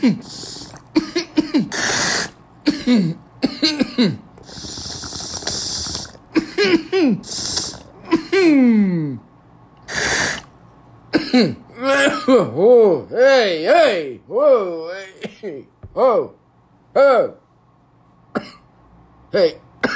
Oh, hey, whoa, hey, oh, oh, hey.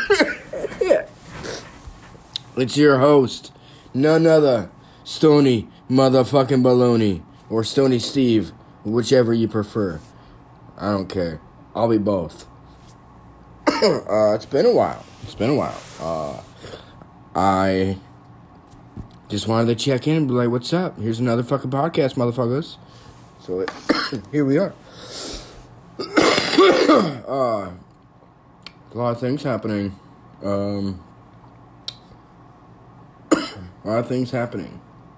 It's your host, none other, Stony motherfucking Baloney, or Stony Steve, whichever you prefer. I don't care. I'll be both. It's been a while. I just wanted to check in and be like, what's up? Here's another fucking podcast, motherfuckers. So, here we are. A lot of things happening. A lot of things happening.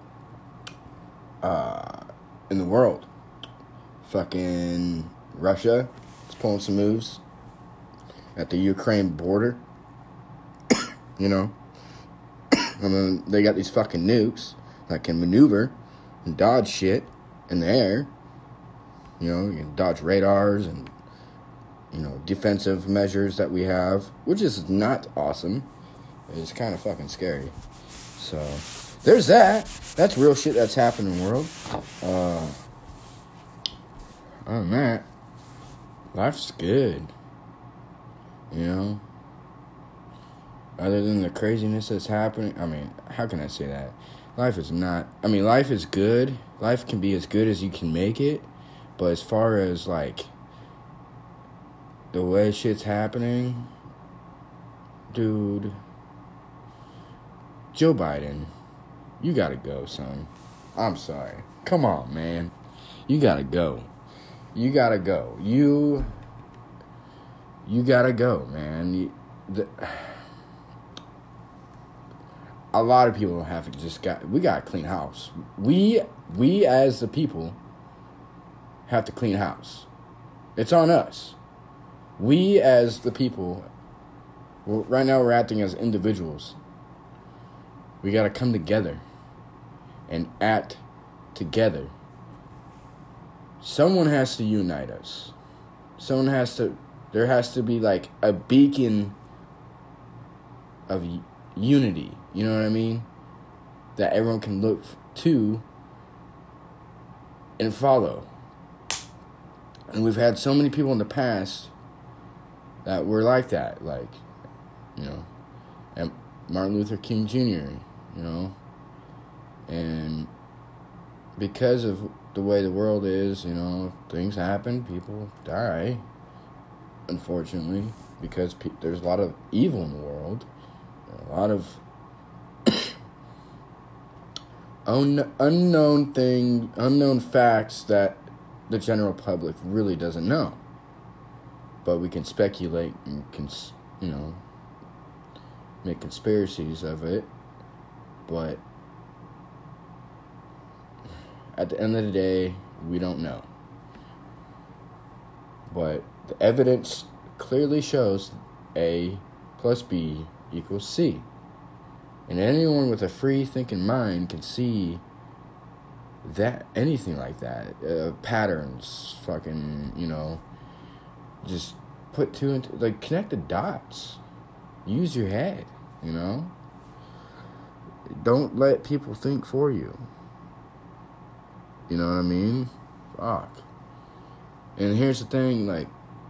In the world. Fucking Russia is pulling some moves at the Ukraine border. You know? I mean, they got these fucking nukes that can maneuver and dodge shit in the air. You know, you can dodge radars and, you know, defensive measures that we have, which is not awesome. It's kind of fucking scary. So, there's that. That's real shit that's happening in the world. Other than that, life's good. You know? Other than the craziness that's happening, I mean, how can I say that? Life is not, I mean, life is good. Life can be as good as you can make it. But as far as, like, the way shit's happening, dude, Joe Biden, you gotta go, son. I'm sorry. Come on, man. You gotta go. You gotta go. You gotta go, man. A lot of people we got to clean house. We as the people have to clean house. It's on us. We as the people, right now we're acting as individuals. We got to come together and act together. Someone has to unite us. There has to be like a beacon of unity. You know what I mean? That everyone can look to and follow. And we've had so many people in the past that were like that. Like, you know, and Martin Luther King Jr., you know. And because of the way the world is, you know, things happen, people die. Unfortunately, because there's a lot of evil in the world. A lot of unknown facts that the general public really doesn't know. But we can speculate and you know, make conspiracies of it. But at the end of the day, we don't know. But the evidence clearly shows A plus B equals C. And anyone with a free-thinking mind can see that, anything like that. Patterns, fucking, you know, just put two into, like, connect the dots. Use your head, you know? Don't let people think for you. You know what I mean? Fuck. And here's the thing, like,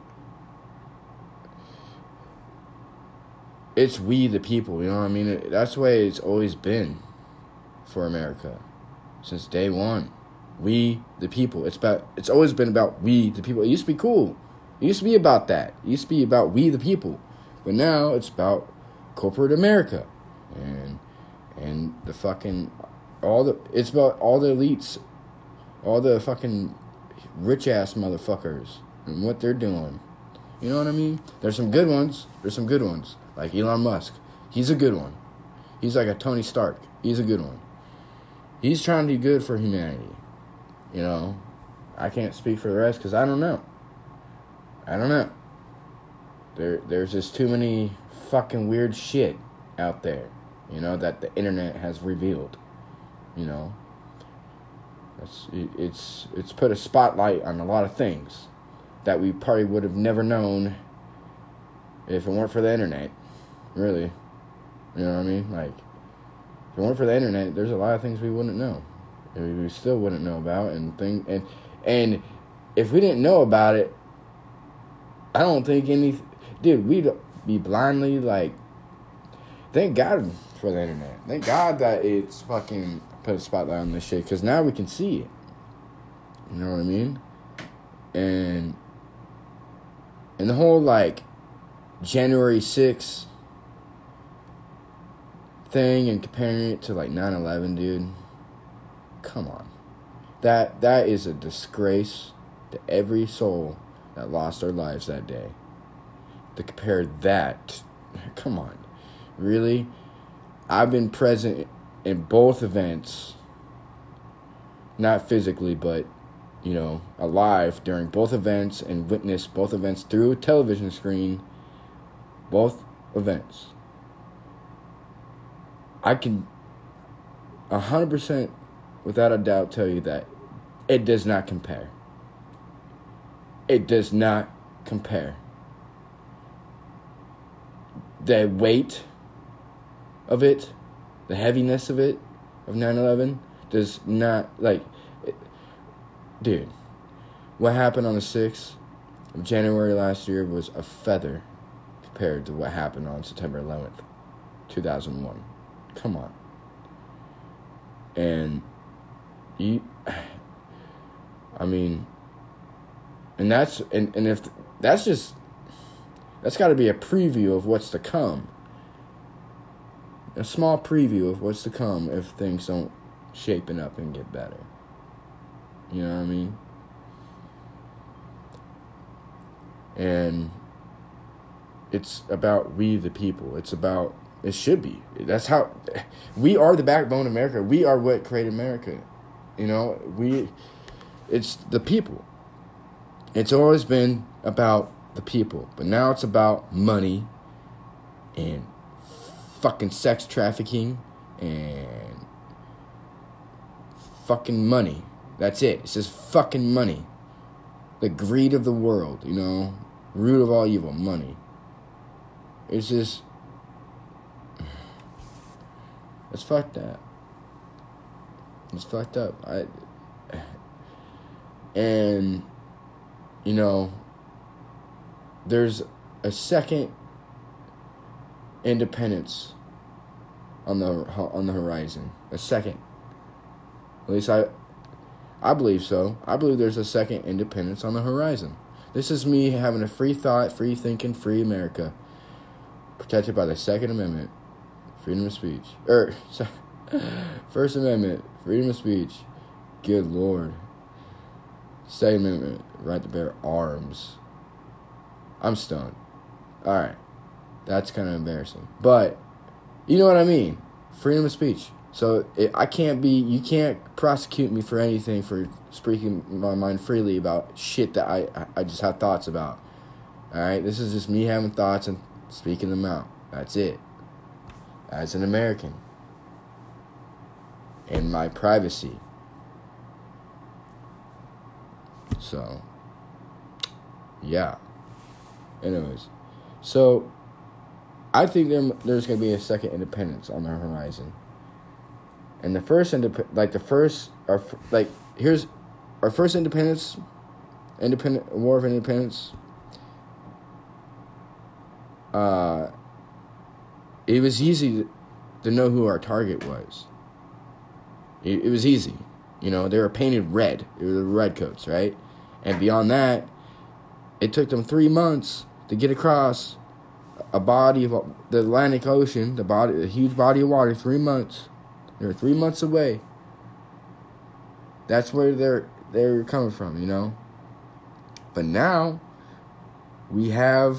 it's we the people, you know what I mean? That's the way it's always been for America. Since day one. We the people. It's always been about we the people. It used to be cool. It used to be about that. It used to be about we the people. But now it's about corporate America. And the fucking it's about all the elites, all the fucking rich ass motherfuckers and what they're doing. You know what I mean? There's some good ones. Like Elon Musk. He's a good one. He's like a Tony Stark. He's a good one. He's trying to do good for humanity. You know? I can't speak for the rest because I don't know. There's just too many fucking weird shit out there. You know, that the internet has revealed. You know? It's put a spotlight on a lot of things. that we probably would have never known if it weren't for the internet. Really. You know what I mean? Like, if it weren't for the internet, there's a lot of things we wouldn't know. We still wouldn't know about. And if we didn't know about it, I don't think dude, we'd be blindly like, thank God for the internet. Thank God that it's fucking put a spotlight on this shit, because now we can see it. You know what I mean? And the whole, like, January 6th thing and comparing it to, like, 9/11, dude. Come on. That is a disgrace to every soul that lost their lives that day. To compare that, come on. Really? I've been present in both events. Not physically, but, you know, alive during both events and witnessed both events through a television screen. Both events. I can 100% without a doubt tell you that it does not compare. It does not compare. The weight of it, the heaviness of it, of 9/11, does not, like, dude, what happened on the 6th of January last year was a feather compared to what happened on September 11th, 2001. Come on. And if that's got to be a preview of what's to come. A small preview of what's to come if things don't shapen up and get better. You know what I mean? And it's about we the people. It should be. That's how, we are the backbone of America. We are what created America. You know, it's the people. It's always been about the people. But now it's about money and fucking sex trafficking and fucking money. That's it. It's just fucking money. The greed of the world, you know. Root of all evil, money. It's just, it's fucked up. It's fucked up. And, you know, there's a second independence on the horizon. A second. At least I believe so. I believe there's a second independence on the horizon. This is me having a free thought, free thinking, free America. Protected by the Second Amendment. Freedom of speech. First Amendment. Freedom of speech. Good Lord. Second Amendment. Right to bear arms. I'm stoned. Alright. That's kind of embarrassing. But, you know what I mean. Freedom of speech. So, you can't prosecute me for anything for speaking my mind freely about shit that I just have thoughts about. Alright? This is just me having thoughts and speaking them out. That's it. As an American. In my privacy. So, yeah. Anyways. So, I think there's going to be a second independence on the horizon. And the first here's our first independence, War of Independence. It was easy to know who our target was. It was easy. You know, they were painted red. They were the redcoats, right? And beyond that, it took them 3 months to get across a body of the Atlantic Ocean, a huge body of water, 3 months. They were 3 months away. That's where they're coming from, you know? But now, we have,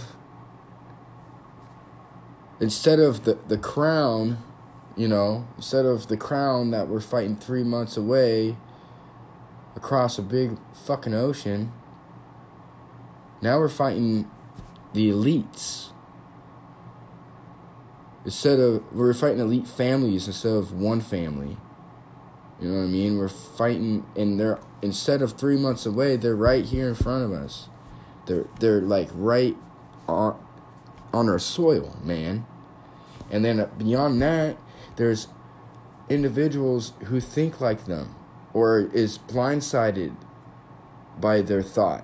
instead of the crown, you know, instead of the crown that we're fighting 3 months away across a big fucking ocean, now we're fighting the elites. We're fighting elite families instead of one family. You know what I mean? We're fighting, and instead of 3 months away, they're right here in front of us. They're like right on our soil, man. And then beyond that, there's individuals who think like them or is blindsided by their thought.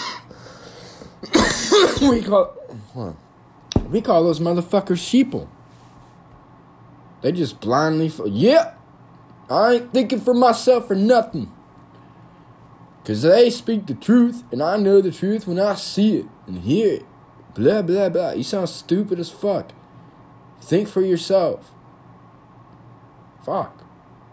we call those motherfuckers sheeple. They just blindly I ain't thinking for myself or nothing. Because they speak the truth, and I know the truth when I see it and hear it. Blah, blah, blah. You sound stupid as fuck. Think for yourself. Fuck.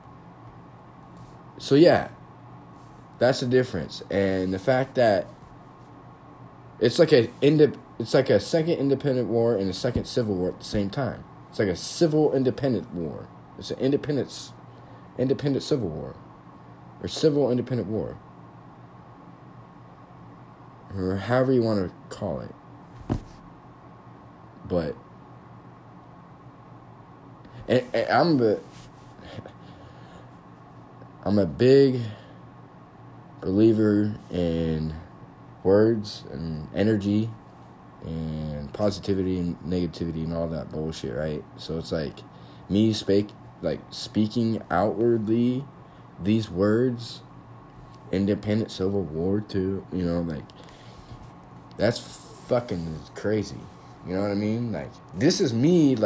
So yeah, that's the difference. And the fact that it's like a second independent war and a second civil war at the same time. It's like a civil independent war. It's an independent civil war. Or civil independent war. Or however you want to call it. But and I'm a big believer in words and energy and positivity and negativity and all that bullshit, right? So it's like me speaking outwardly these words, independent civil war too, like that's fucking crazy. You know what I mean? Like this is me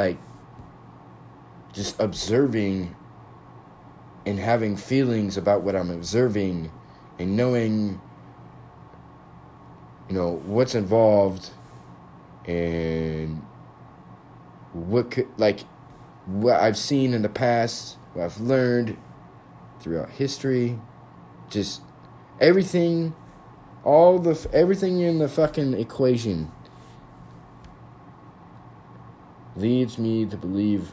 just observing and having feelings about what I'm observing and knowing what's involved and what I've seen in the past, what I've learned throughout history, just everything, everything in the fucking equation leads me to believe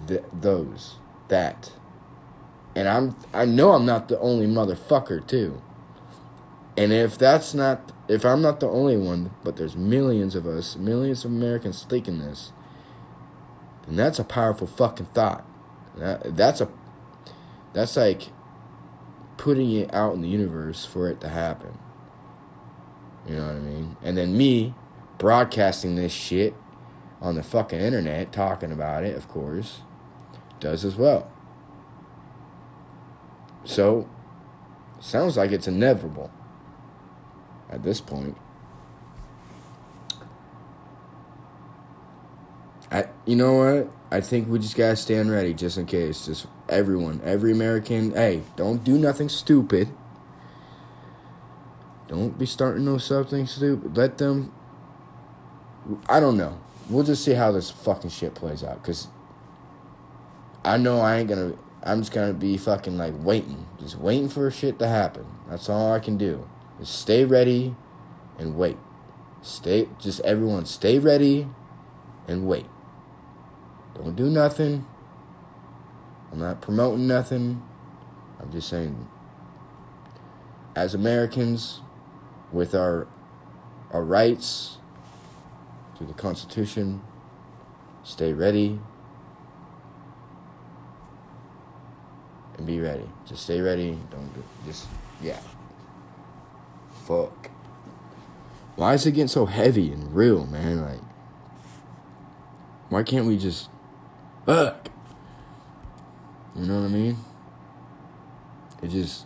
that. And I know I'm not the only motherfucker too. And if I'm not the only one, but there's millions of us, millions of Americans thinking this, then that's a powerful fucking thought. That's like putting it out in the universe for it to happen. You know what I mean? And then me broadcasting this shit on the fucking internet, talking about it, of course, does as well. So, sounds like it's inevitable at this point. You know what? I think we just gotta stand ready just in case. Just everyone, every American, hey, don't do nothing stupid. Don't be starting something stupid. Let them, I don't know. We'll just see how this fucking shit plays out. Because I know I'm just gonna be fucking waiting. Just waiting for shit to happen. That's all I can do. Just stay ready and wait. Everyone stay ready and wait. Don't do nothing. I'm not promoting nothing. I'm just saying, as Americans, with our rights through the Constitution, stay ready and be ready. Just stay ready. Fuck. Why is it getting so heavy and real, man? Why can't we just fuck? You know what I mean? It just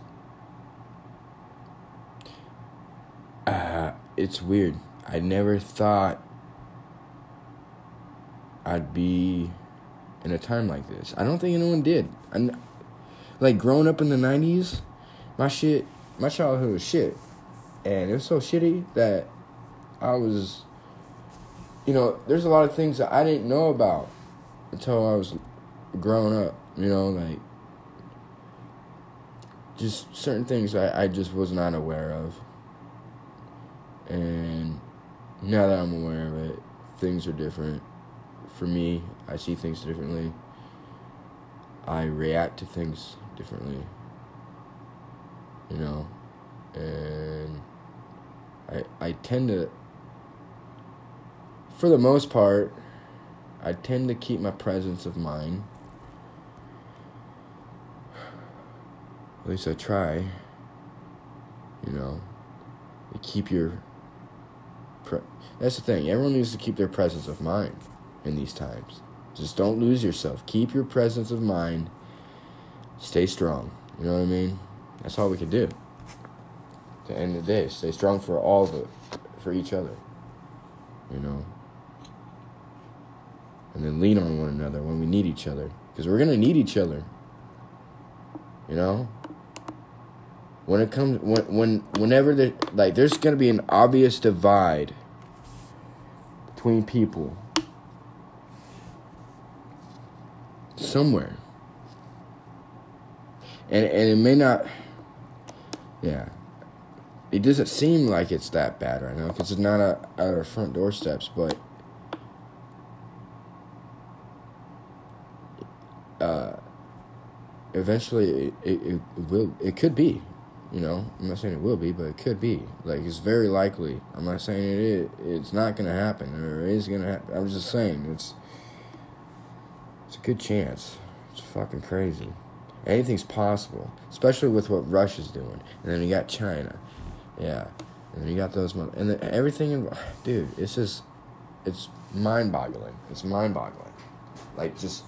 it's weird. I never thought I'd be in a time like this. I don't think anyone did. Growing up in the 90s, my childhood was shit. And it was so shitty that I was, there's a lot of things that I didn't know about until I was growing up, just certain things I just was not aware of. And now that I'm aware of it, things are different. For me, I see things differently. I react to things differently. And I tend to, for the most part, I tend to keep my presence of mind. At least I try. You keep your That's the thing. Everyone needs to keep their presence of mind in these times. Just don't lose yourself. Keep your presence of mind. Stay strong. You know what I mean? That's all we can do. At the end of the day, stay strong for each other. You know? And then lean on one another when we need each other. Because we're going to need each other. You know? When it comes, whenever there's going to be an obvious divide between people somewhere. And it may not, yeah. It doesn't seem like it's that bad right now because it's not at our front doorsteps, but eventually it could be. You know, I'm not saying it will be, but it could be. Like, it's very likely. I'm not saying it is. It's not going to happen, or it is going to happen. I'm just saying it's a good chance. It's fucking crazy. Anything's possible, especially with what Russia's doing. And then you got China. Yeah. And then you got those... And then everything... Dude, it's just... It's mind-boggling. It's mind-boggling. Like, just...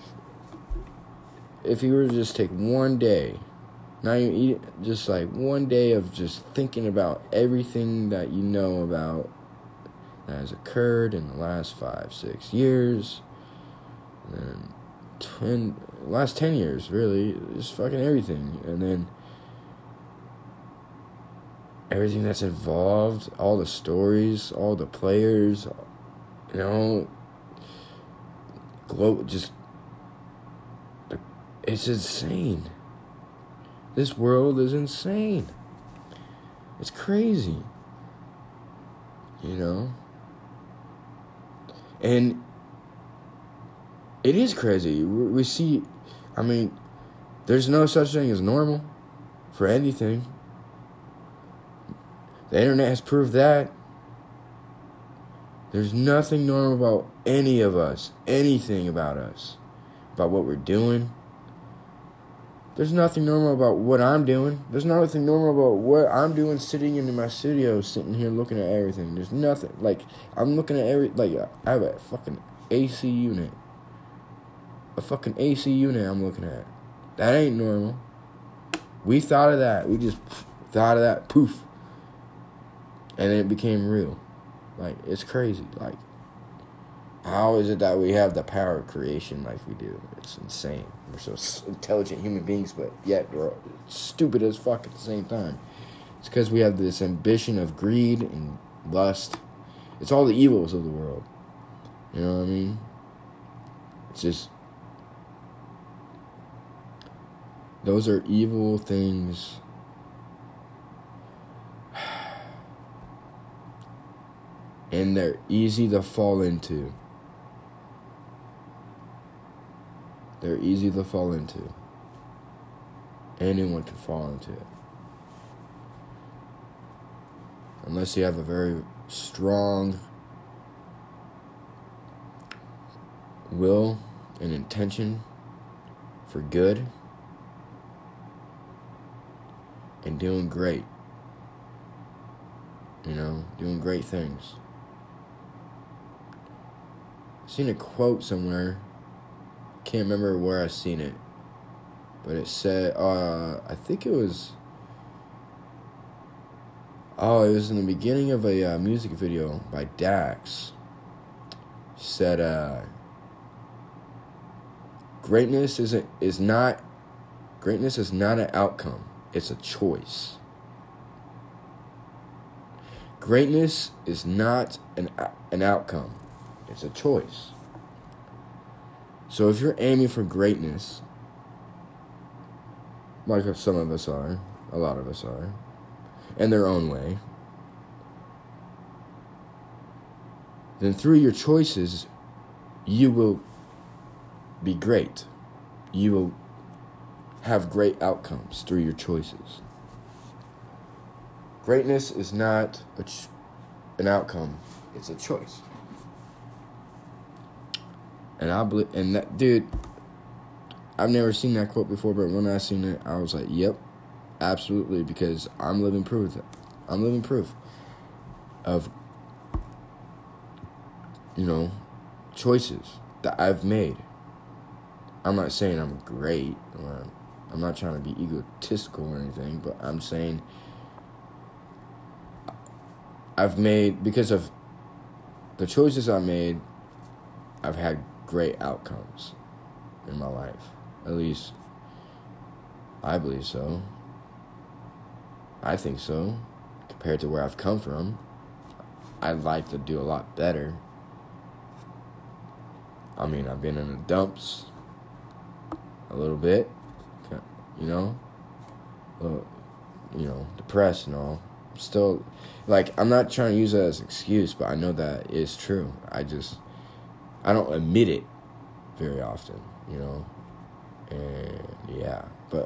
If you were to just take one day... Not even eat, just like one day of just thinking about everything that you know about that has occurred in the last 5-6 years, and then last 10 years, really, just fucking everything, and then everything that's involved, all the stories, all the players, you know, it's insane. This world is insane. It's crazy. You know? And it is crazy. We see, I mean, there's no such thing as normal for anything. The internet has proved that. There's nothing normal about any of us, anything about us, about what we're doing. There's nothing normal about what I'm doing. There's nothing normal about what I'm doing sitting in my studio, sitting here looking at everything. There's nothing. Like, I'm looking at I have a fucking AC unit. A fucking AC unit I'm looking at. That ain't normal. We thought of that. We just thought of that. Poof. And it became real. Like, it's crazy. Like, how is it that we have the power of creation like we do? It's insane. We're so intelligent human beings, but yet we're stupid as fuck at the same time. It's because we have this ambition of greed and lust. It's all the evils of the world. You know what I mean? It's just... Those are evil things. And they're easy to fall into. They're easy to fall into. Anyone can fall into it. Unless you have a very strong will and intention for good and doing great. You know, doing great things. I've seen a quote somewhere. Can't remember where I seen it, but it said, I think it was in the beginning of a music video by Dax. Said, greatness is not an outcome, it's a choice. Greatness is not an outcome, it's a choice. So if you're aiming for greatness, like some of us are, a lot of us are, in their own way, then through your choices, you will be great. You will have great outcomes through your choices. Greatness is not an outcome, it's a choice. And I believe, and that, dude, I've never seen that quote before, but when I seen it, I was like, yep, absolutely, because I'm living proof of choices that I've made. I'm not saying I'm great, or I'm not trying to be egotistical or anything, but I'm saying I've made, because of the choices I made, I've had great outcomes in my life. At least, I believe so. I think so. Compared to where I've come from, I'd like to do a lot better. I mean, I've been in the dumps a little bit, depressed and all. Still, I'm not trying to use that as an excuse, but I know that is true. I don't admit it very often, and yeah, but,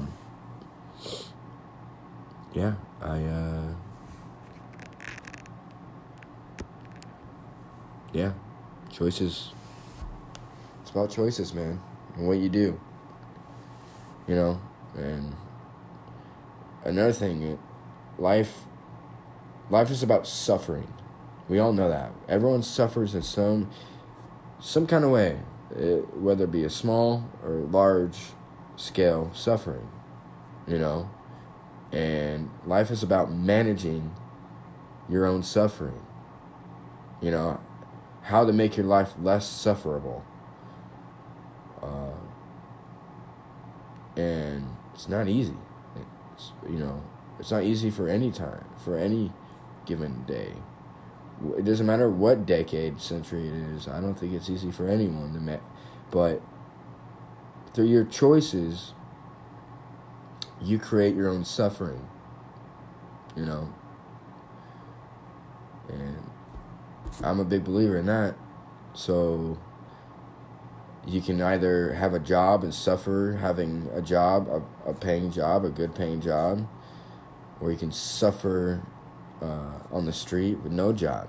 choices. It's about choices, man, and what you do, and another thing, life is about suffering. We all know that. Everyone suffers in some kind of way, whether it be a small or large scale suffering, and life is about managing your own suffering, how to make your life less sufferable. And it's not easy. It's not easy for any time, for any given day. It doesn't matter what decade, century it is. I don't think it's easy for anyone but through your choices, you create your own suffering, and I'm a big believer in that. So you can either have a job and suffer having a job, a paying job, a good paying job, or you can suffer on the street with no job,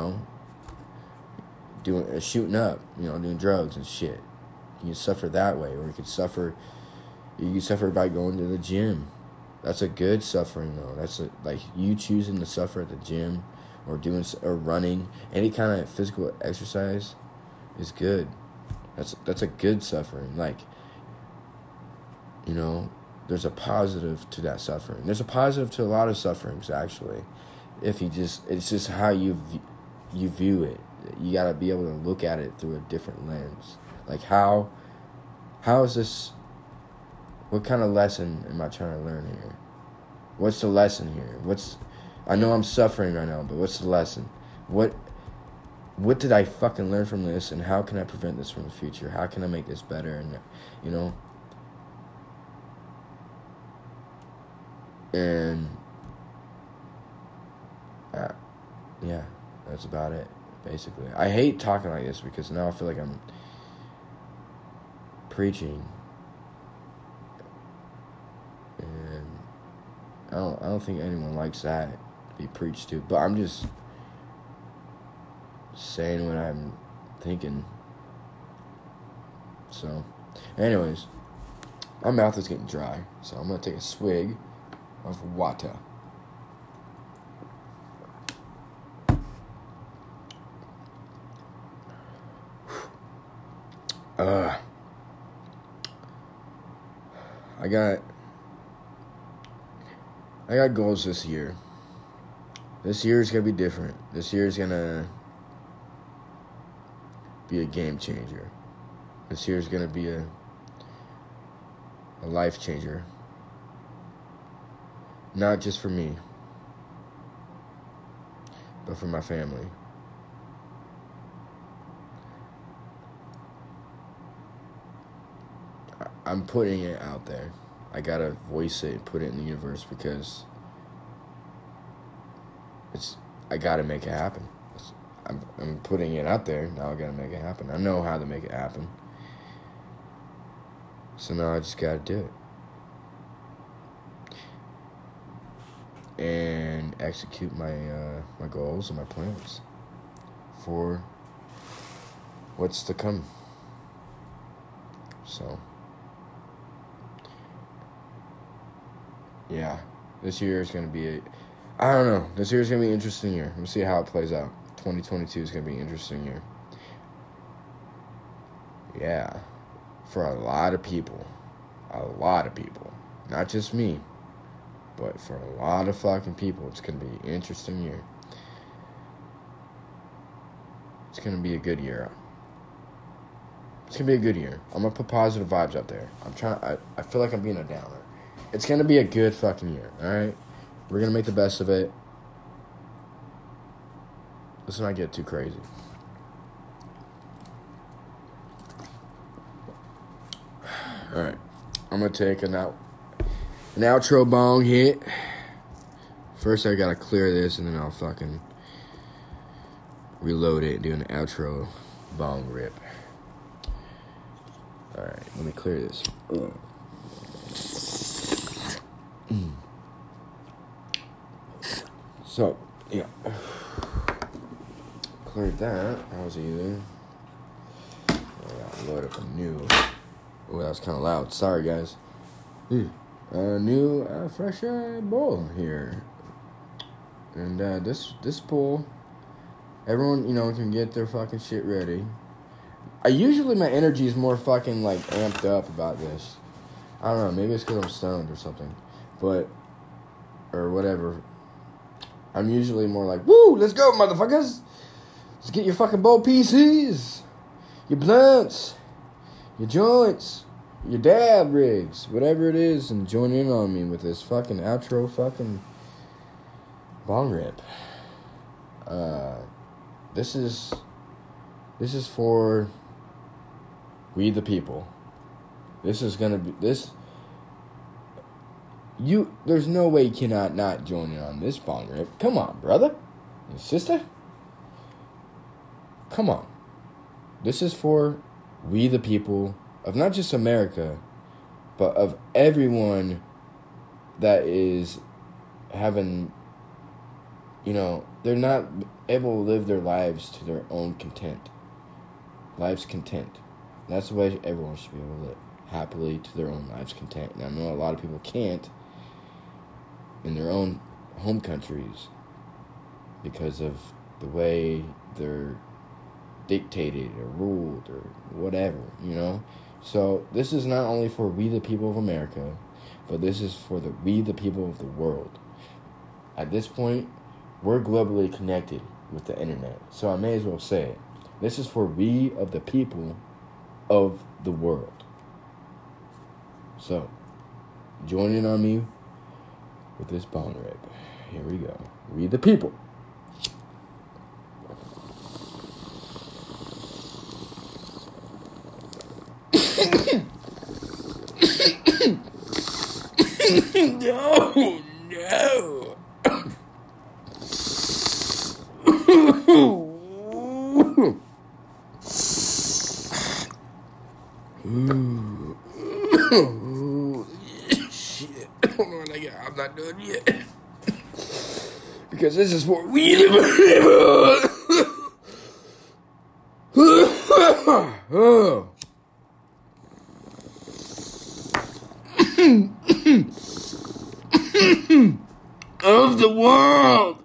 shooting up, doing drugs and shit. You can suffer that way, or you can suffer by going to the gym. That's a good suffering, though. That's like you choosing to suffer at the gym, or running. Any kind of physical exercise is good. That's a good suffering. There's a positive to that suffering. There's a positive to a lot of sufferings, actually. It's just how you view it. You gotta be able to look at it through a different lens. How is this? What kind of lesson am I trying to learn here? What's the lesson here? I know I'm suffering right now, but what's the lesson? What did I fucking learn from this, and how can I prevent this from the future? How can I make this better? And that's about it, basically. I hate talking like this because now I feel like I'm preaching, and I don't think anyone likes that to be preached to. But I'm just saying what I'm thinking. So, anyways, my mouth is getting dry, so I'm gonna take a swig of water. I got goals this year. This year is gonna be different. This year is gonna be a game changer. This year is gonna be a life changer. Not just for me, but for my family. I'm putting it out there. I gotta voice it and put it in the universe because I gotta make it happen. I'm putting it out there. Now I gotta make it happen. I know how to make it happen. So now I just gotta do it. And execute my goals and my plans for what's to come. So, yeah, this year is going to be I don't know. This year is going to be an interesting year. We'll see how it plays out. 2022 is going to be an interesting year. Yeah. For a lot of people. A lot of people. Not just me. But for a lot of fucking people, it's going to be an interesting year. It's going to be a good year. It's going to be a good year. I'm going to put positive vibes out there. I feel like I'm being a downer. It's going to be a good fucking year, alright? We're going to make the best of it. Let's not get too crazy. Alright. I'm going to take an outro bong hit. First, I got to clear this, and then I'll fucking reload it and do an outro bong rip. Alright, let me clear this. So, yeah. Cleared that. That was easy. I gotta load up a new. Oh, that was kind of loud. Sorry, guys. A new, fresh bowl here. And this bowl, everyone, can get their fucking shit ready. Usually my energy is more fucking, amped up about this. I don't know. Maybe it's because I'm stoned or something. Or whatever. I'm usually more like, woo, let's go, motherfuckers. Let's get your fucking bowl PCs. Your blunts. Your joints. Your dab rigs. Whatever it is. And join in on me with this fucking outro fucking bong rip. This is for we the people. This is gonna be there's no way you cannot not join in on this bong rip. Come on, brother and sister. Come on. This is for we the people of not just America, but of everyone that is having, they're not able to live their lives to their own content. Life's content. That's the way everyone should be able to live. Happily to their own life's content. And I know a lot of people can't in their own home countries because of the way they're dictated or ruled or whatever, So this is not only for we the people of America, but this is for we the people of the world. At this point, we're globally connected with the internet. So I may as well say it. This is for we of the people of the world. So, join in on me with this bone rip. Here we go. We the people. No. Shit. Hold on, I'm not done yet. Because this is for we the people. Of the world.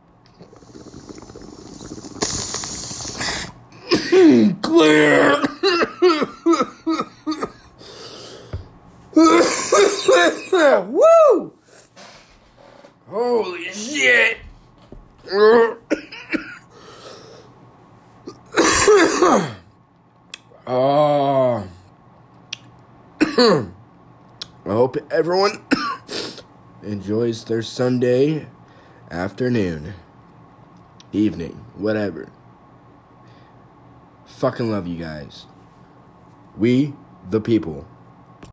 Clear. Woo! Holy shit. I hope everyone enjoys their Sunday afternoon, evening, whatever. Fucking love you guys. We, the people.